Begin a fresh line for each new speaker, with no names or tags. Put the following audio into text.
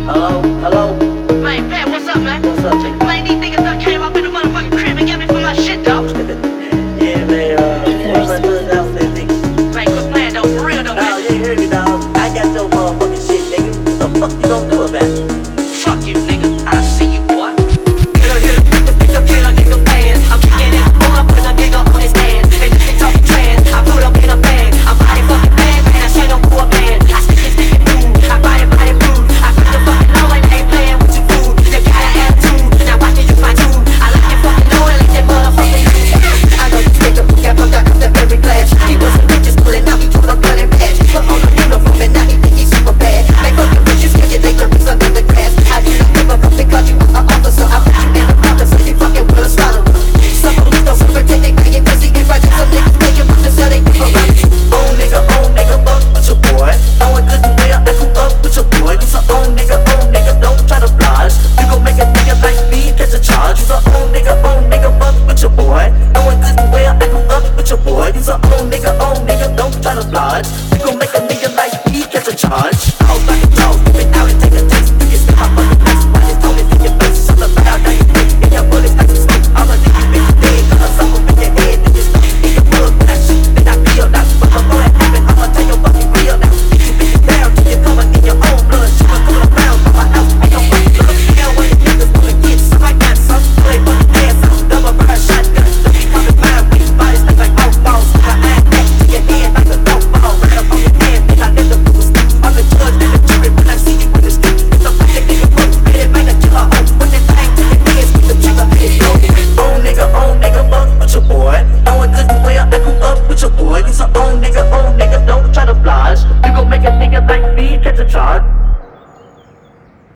Hello? Hello?
Man, Pat, what's up, man?
What's up, nigga?
Man, these niggas done came up in the motherfucking crib and got me for my shit, dog.
Yeah, man, what's my son downstairs, nigga?
Man, quit playing, though. For real, though,
Nah,
man.
you ain't heard me, dog. I got your motherfucking shit, nigga. What the fuck you gonna do about it?